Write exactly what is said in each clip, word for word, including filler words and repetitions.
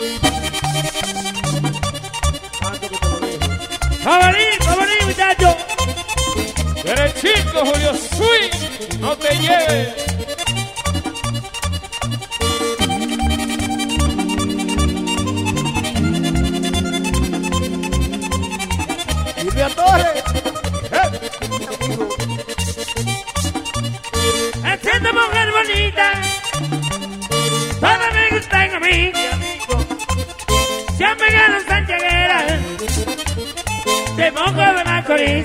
Jabalí, jabalí, muchacho. Eres chico, Julio Sweet, no te lleves. Silvia Torres. Esta mujer bonita, todas me gustan a mí. Siempre ganan santiagueras de Monjo de Macorís.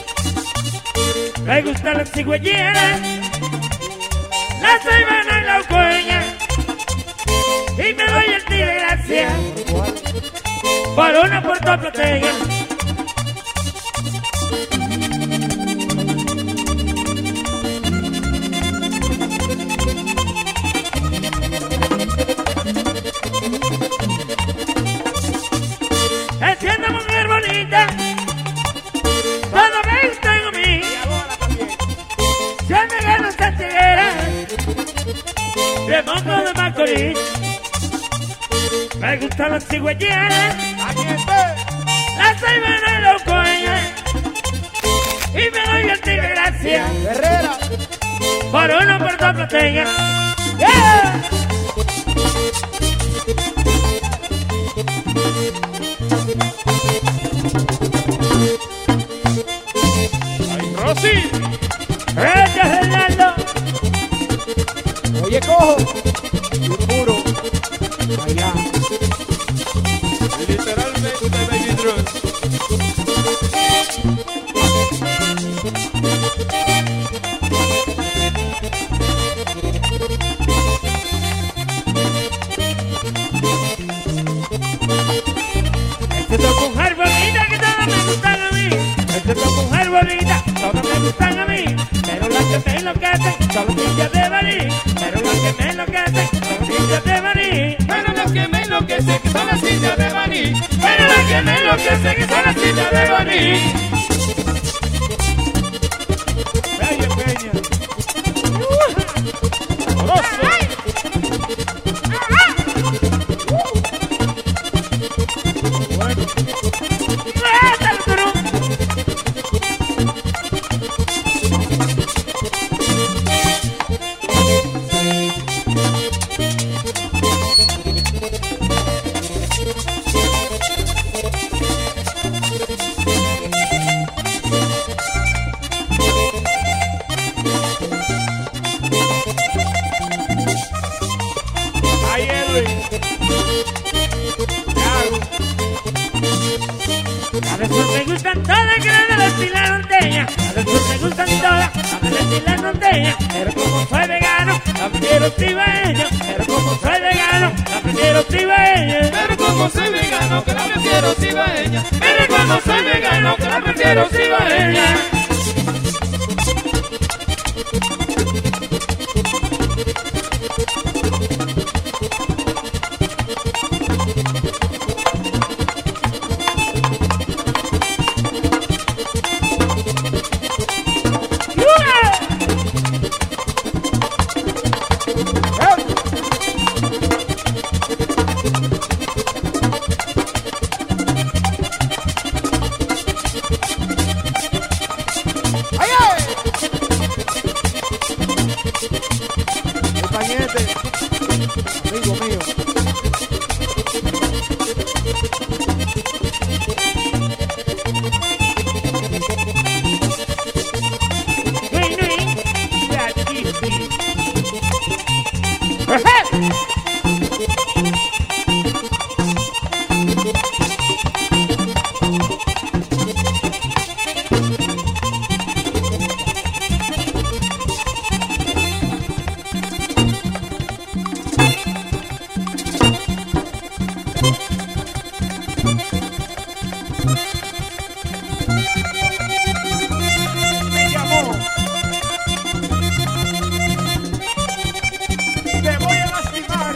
Me gustan las cigüeñeras, la ceibana y la ucueña. Y me doy el tiro de gracia por una puertorriqueña. Esta mujer bonita, todo me gusta en mí. Ya me gano santiaguera de Monjo de Macorís. Me gustan las cigüeñeras, la ceibana y la ucueña. Y me doy el tiro de gracia Herrera. por una puertorriqueña. ¡Yeah! ¡Ay, Rosy! ¡Este es Fernando! Oye, cojo. Murmuro. Allá. Literalmente, Baby Drums. Esta es mujer bonita que todas me gustan a mí. Esta es mujer bonita, todas me gustan a mí. Pero las que me enloquecen son las niñas de Baní. Pero las que me enloquecen son las niñas de Baní. Pero las que me enloquecen que son las niñas de Baní. Pero las que me enloquecen que son las niñas de Baní. Bella Peña. Sabroso. Bueno. Ay, Edwin. A veces me gustan todas, que la de la estila norteña. A veces me gustan todas, la de la estila norteña. Pero como soy vegano, la prefiero cibaeña. Pero como soy vegano, la prefiero cibaeña. Pero como soy vegano, que la prefiero cibaeña. Pero como soy vegano, que la prefiero cibaeña. Pañete, amigo mío. Nui, nui, gatiti. Me llamó. Te voy a lastimar.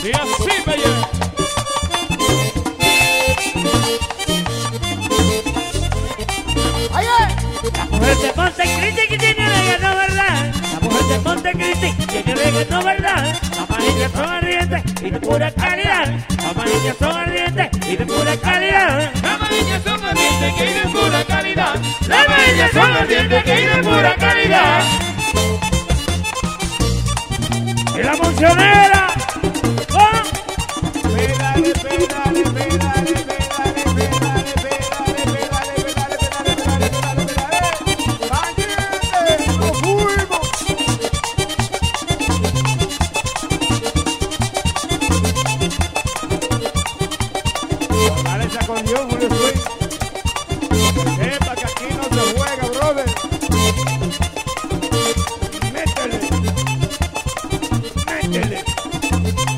Y así me lleva. La mujer de Montecristi que tiene reggaetón, ¿verdad? La mujer de Montecristi tiene reggaetón, ¿verdad? Las manillas son ardientes y de pura calidad. Las manillas son ardientes y de pura calidad. Las manillas son ardientes que hay de pura calidad. Las manillas son ardientes que hay de pura calidad. Y la moncionera, ¡oh! Pégale, pégale, pégale, pégale, pégale, pégale, pégale, pégale, pégale, pégale, pégale, pégale. ¡Valiente! ¡Nos fuimos! Dale ese acordeón, Julio Swing. Sepa que aquí no se juega, brother. Métele. Métele.